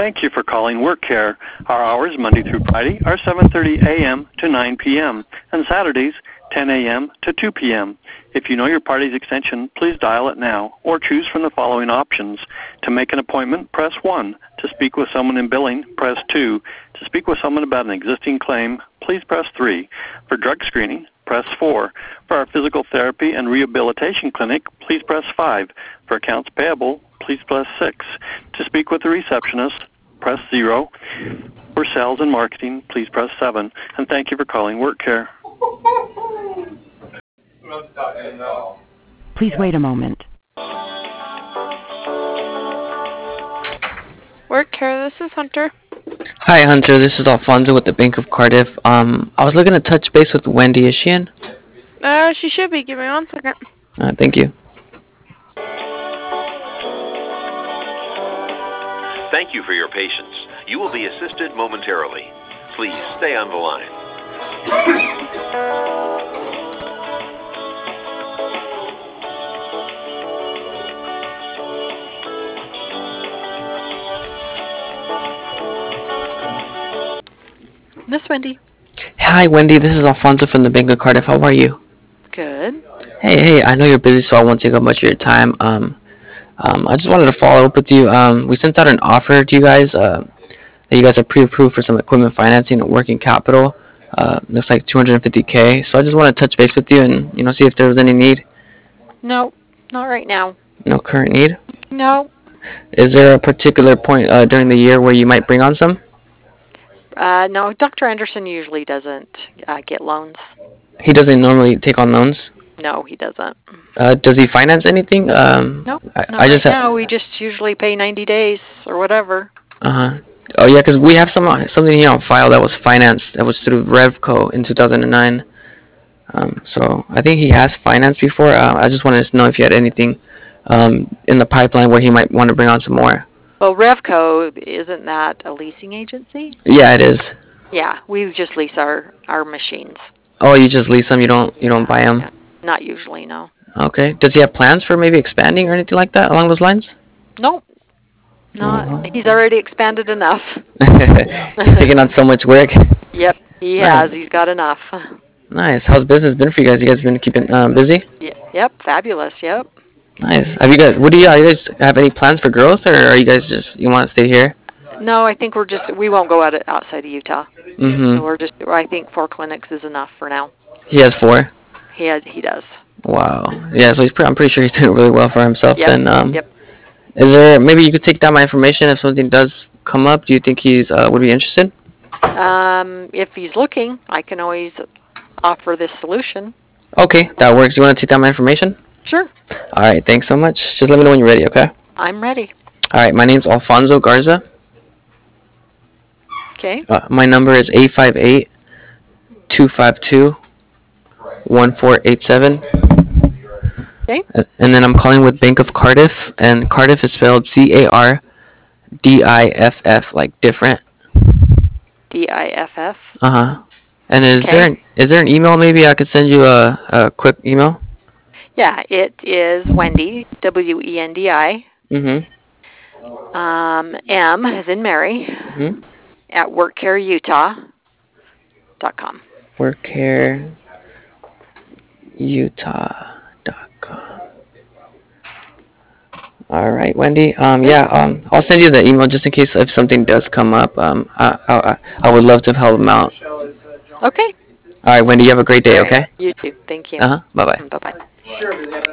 Thank you for calling WorkCare. Our hours Monday through Friday are 7:30 a.m. to 9 p.m. and Saturdays 10 a.m. to 2 p.m. If you know your party's extension, please dial it now or choose from the following options. To make an appointment, press 1. To speak with someone in billing, press 2. To speak with someone about an existing claim, please press 3. For drug screening, press 4. For our physical therapy and rehabilitation clinic, please press 5. For accounts payable, please press 6. To speak with the receptionist, press 0. For sales and marketing, please press 7. And thank you for calling WorkCare. Please wait a moment. WorkCare, this is Hunter. Hi, Hunter. This is Alfonso with the Bank of Cardiff. I was looking to touch base with Wendy. Is she in? She should be. Give me 1 second. Thank you. Thank you for your patience. You will be assisted momentarily. Please stay on the line. Miss Wendy. Hi, Wendy. This is Alfonso from the Bank of Cardiff. How are you? Good. Hey. I know you're busy, so I won't take up much of your time. I just wanted to follow up with you. We sent out an offer to you guys that you guys are pre-approved for some equipment financing and working capital. Looks like $250K. So I just want to touch base with you and see if there was any need. No, not right now. No current need. No. Is there a particular point during the year where you might bring on some? No, Dr. Anderson usually doesn't get loans. He doesn't normally take on loans? No, he doesn't. Does he finance anything? No, I just right now. We just usually pay 90 days or whatever. Oh yeah, because we have something here on file that was financed. That was through Revco in 2009. So I think he has financed before. I just wanted to know if you had anything in the pipeline where he might want to bring on some more. Well, Revco, isn't that a leasing agency? Yeah, it is. Yeah, we just lease our machines. Oh, you just lease them. You don't buy them. Yeah, not usually, no. Okay. Does he have plans for maybe expanding or anything like that along those lines? Nope. Not. He's already expanded enough. He's taking on so much work. Yep, he has. He's got enough. Nice. How's business been for you guys? You guys been keeping busy? Yep, fabulous. Yep. Nice. Have you guys? Are you guys have any plans for growth, or are you guys you want to stay here? No, I think we won't go outside of Utah. Mm-hmm. So I think 4 clinics is enough for now. He has 4. He does. Wow. Yeah. So I'm pretty sure he's doing really well for himself. Yep. Then. Yep. Is there maybe you could take down my information if something does come up? Do you think he's would be interested? If he's looking, I can always offer this solution. Okay, that works. You want to take down my information? Sure. All right. Thanks so much. Just let me know when you're ready. Okay. I'm ready. All right. My name's Alfonso Garza. Okay. My number is 858-252-1487. Okay. And then I'm calling with Bank of Cardiff, and Cardiff is spelled CARDIFF, like different. DIFF. And is there an email maybe I could send you a quick email? Yeah, it is Wendy, Wendi. Mm-hmm. M as in Mary. Mm-hmm. At WorkCareUtah.com. WorkCareUtah.com. All right, Wendy. I'll send you the email just in case if something does come up. I would love to help them out. Okay. All right, Wendy. You have a great day. Okay. You too. Thank you. Bye bye. Bye bye.